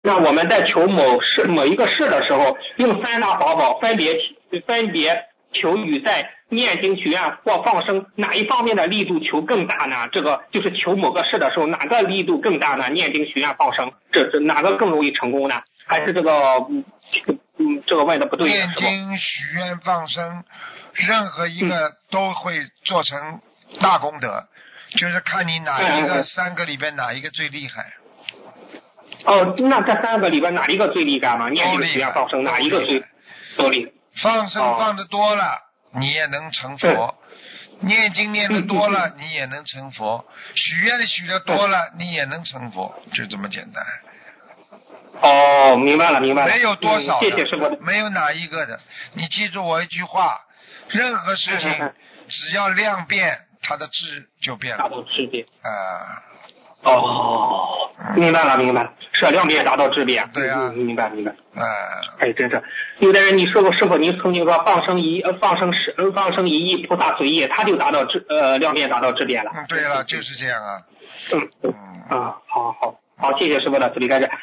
那我们在求某一个事的时候，用三大法宝分别求与在念经许愿或放生哪一方面的力度求更大呢？这个就是求某个事的时候，哪个力度更大呢？念经许愿放生，这哪个更容易成功呢？还是这个这个问的不对？ 念经许愿放生，任何一个都会做成大功德，就是看你哪一个三个里边哪一个最厉害。 哦，那这三个里边哪一个最厉害吗？念经许愿放生哪一个最厉害？ 放生放的多了，你也能成佛；念经念的多了，你也能成佛；许愿许的多了，你也能成佛，就这么简单。 哦，明白了。 没有多少的， 谢谢师傅。 没有哪一个的。你记住我一句话：任何事情只要量变，它的质就变了。 达到质变。 哦， 明白了，是量变达到质变。 对啊， 明白。哎，真是。有的人，你说过师傅，您曾经说放生一亿，菩萨随意，他就达到量变达到质变了。 对了，就是这样啊。 好，谢谢师傅的慈悲开示。